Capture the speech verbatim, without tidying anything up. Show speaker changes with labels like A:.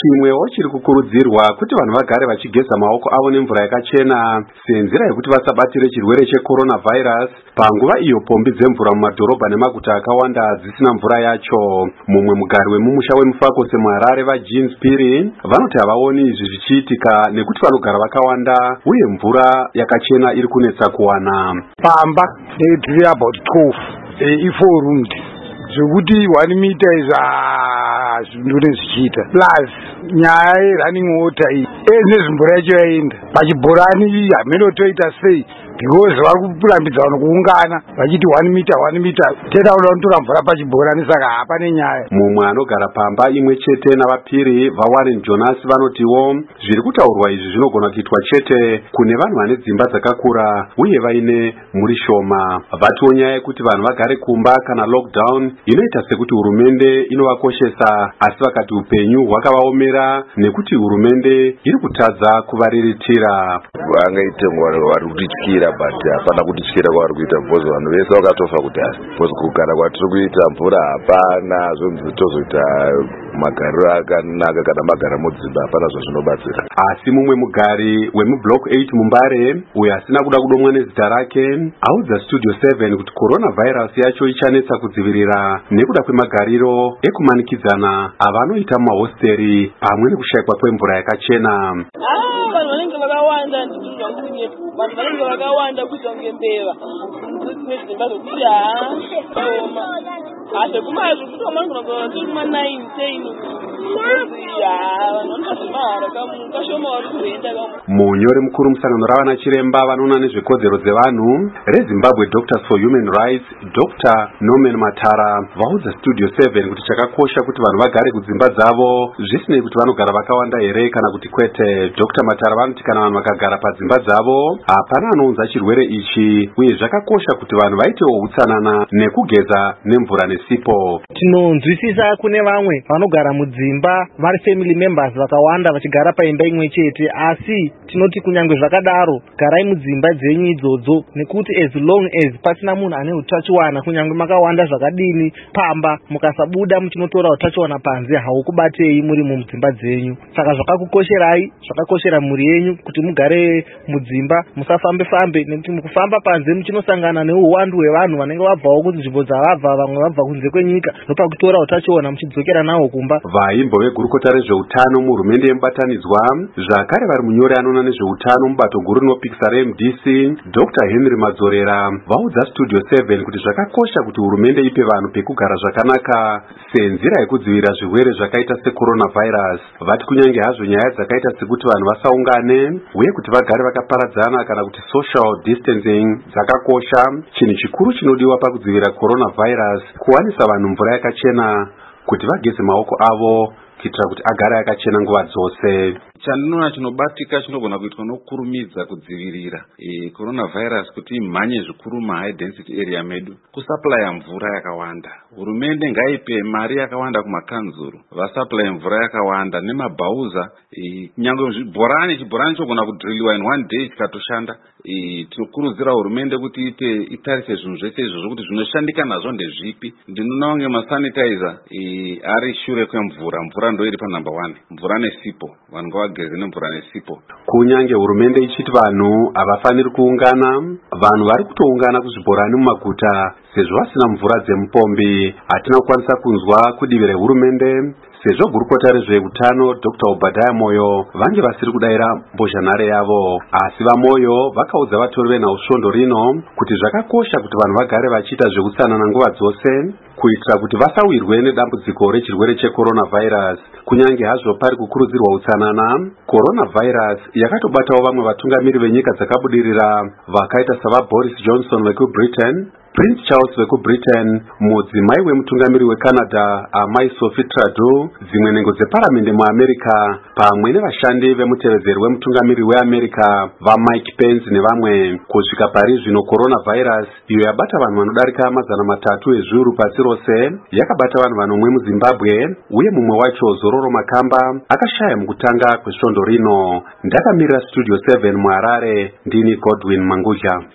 A: Chimwewo chiri kukurudzirwa kuti vanhu vagare vachigeza maoko avo nemvura yakachena senzira yekuti vasabatire chirwere cheCoronavirus panguva iyo pombi dzemvura mumadhorobha nemaguta akawanda dzisina mvura yacho. Mumwe mugari wemumusha weMufakose muHarare vaJean Spiri vanoti havaoni izvi zvichiitika nekuti vanogara vakawanda uye mvura yakachena iri kunetsa kuwana.
B: Pamba tiri about twelve i-four roomed zvokuti one meter is zvindore zvichiita plus nyaya yerunning water iyi nezvimvura yacho yaenda pachibhorani hameno toita sei because vari kurambidza vanhu kuungana vachiti one meter one meter tenda kuda kunotora mvura pachibhorani saka hapane nyaya.
A: Mumwe anogara pamba imwe chete navapiri vaWarren Jonas vanotiwo zviri kutaurwa izvi zvinogona kuitwa chete kune vanhu vane dzimba dzakakura uye vaine muri shoma. Vatiwo nyaya yekuti vanhu vagare kumba kana lockdown inoita sekuti hurumende inovakoshesa asi vakati upenyu hwakavaomera nekuti hurumende iri kutadza kuvariritira.
C: Vangaite vari kutityira but hapana kutityira kwavari kuita because vanhu vese vakatofa kudhara because kugara kwatiri kuita mvura hapana zvonzi tozoita magariro akanaka kana magara mudzimba hapana zvazvinobatsira.
A: Asi mumwe mugari wemublock eight muMbare uyo asina kuda kudomwa nezita rake audza Studio seven kuti coronavirus yacho ichanetsa kudzivirira nekuda kwemagariro ekumanikidzana avanoita mumahosteri pamwe nekushayikwa kwemvura yakachena.
D: Vanhu vanenge vakawanda ndizvizva kuti vanhu vanenge vakawanda kuita kunge mbeva dzimba dzokuti haoma asi kumazvo kuti vamanogona kuona kuti kuma nine ten vanhu vanotazvimahara kashoma vari kuenda kamwe.
A: Munyori mukuru musangano ravana chiremba vanoona nezvekodzero dzevanhu reZimbabwe Doctors for Human Rights Doctor Norman Matara vaudza Studio seven kuti chakakosha kuti vanhu vagare kudzimba dzavo zvisinei kuti vanogara vakawanda here kana kuti kwete. Doctor Matara vanoti kana vanhu vakagara padzimba dzavo hapana anounza chirwere ichi uye zvakakosha kuti vanhu vaitewo utsanana nekugeza nemvura nesipo.
E: Tinonzwisisa kune vamwe vanogara mudzimba vari family members vakawanda vachigara paimba imwe chete asi tinoti kunyange zvakadaro garai mudzimba dzenyu idzodzo nekuti as long as pasina munhu ane utachiwana kunyange makawanda zvakadini pamba mukasabuda muchinotora utachiwana panze haukubatei muri mudzimba dzenyu. Saka zvakakukosherai zvakakoshera mhuri yenyu kuti mugare mudzimba musafambe fambe nekuti mukufamba panze muchinosangana neuwandu hwevanhu vanenge vabvawo kunzvimbo dzavabva vamwe vabva kunze kwenyika ndopakutora utachiwana muchidzokera nawo kumba.
A: Vaimbo vegurukota rezveutano muhurumende yemubatanidzwa zvakare vari munyori anoona nezveutano mubato guru rinopikisa reM D C Doctor Henry Madzorera vaudza Studio seven kuti zvakakosha kuti hurumende ipe vanhu pekugara zvakanaka senzira yekudzivirira zvirwere zvakaita seCoronavirus. Vati kunyange hazvo nyaya dzakaita sekuti vanhu vasaungane uye kuti vagare vakaparadzana kana kuti social distancing dzakakosha, chinhu chikuru chinodiwa pakudzivirira coronavirus kuwanisa vanhu mvura yakachena kuti vageze maoko avo kuitira kuti agare akachena nguva dzose.
F: Chandinoona chinobatika chinogona kuitwa nokukurumidza kudzivirira e, coronavirus kuti imhanye zvikuru mahigh density area medu kusupply mvura yakawanda. Hurumende ngaipe mari yakawanda kumakanzuru vasupply mvura yakawanda nemabhauza e, nyangwe zvibhorani chibhorani chogona kudriliwa in one day chikatoshanda. E, tinokurudzira hurumende kuti ite itarise zvinhu zvese izvozvo kuti zvinoshandika nazvo ndezvipi. Ndinoona kunge masanitizer e, ari shure kwemvura. Mvura ndo iri pa number one, mvura nesipo vanhu vageze nemvura nesipo.
A: Kunyange hurumende ichiti vanhu havafaniri kuungana, vanhu vari kutoungana kuzvibhorani mumaguta sezvo vasina mvura dzemupombi. Hatina kukwanisa kunzwa kudivi rehurumende sezvo gurukota rezveutano Doctor Obadiah Moyo vange vasiri kudayira mbozhanhare yavo. Asi vaMoyo vakaudza vatori venhausvondo rino kuti zvakakosha kuti vanhu vagare vachiita zveutsanana nguva dzose kuitira kuti vasawirwe nedambudziko rechirwere cheCoronavirus. Kunyange hazvo pari kukurudzirwa utsanana, coronavirus yakatobatawo vamwe vatungamiri venyika dzakabudirira vakaita savaBoris Johnson vekuBritain, Prince Charles vekuBritain, mudzimai wemutungamiri weCanada amai Sophie Trudeau, dzimwe nhengo dzeparamende muAmerica pamwe nevashandi vemutevezeri wemutungamiri weAmerica vaMike Pence nevamwe. Kusvika pari zvino coronavirus iyo yabata vanhu vanodarika mazana matatu ezviuru pasi rose yakabata vanhu vanomwe muZimbabwe uye mumwe wacho Zororo Makamba akashaya mukutanga kwesvondo rino. Ndakamirira Studio seven muHarare ndini Godwin Manguja.